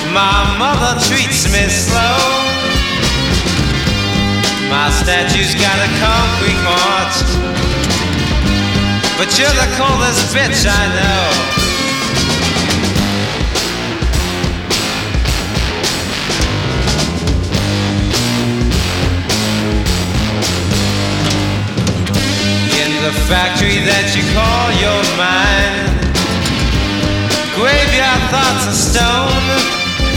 My mother treats me slow. My statue's got a concrete heart, but you're the coldest bitch I know. In the factory that you call your mind, graveyard thoughts of stone.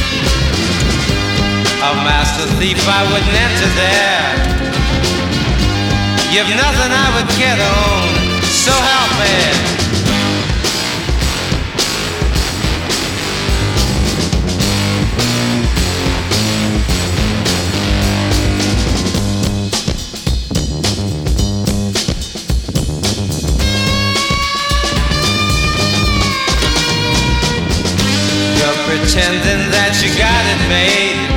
A master thief, I wouldn't enter there. You've nothing I would get on, so help me. You're pretending that you got it made.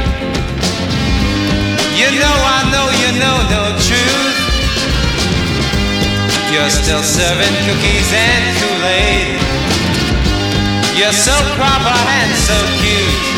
You know I know you know no truth. You're still serving cookies and Kool-Aid. You're so proper and so cute.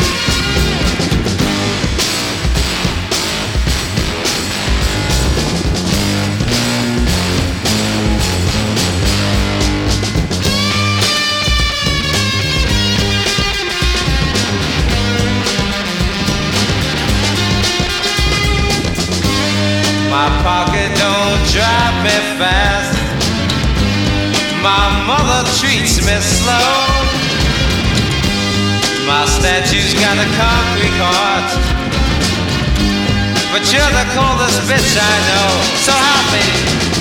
My pocket don't drive me fast. My mother treats me slow. My statue's got a concrete heart, but you're the coldest bitch I know. So help me.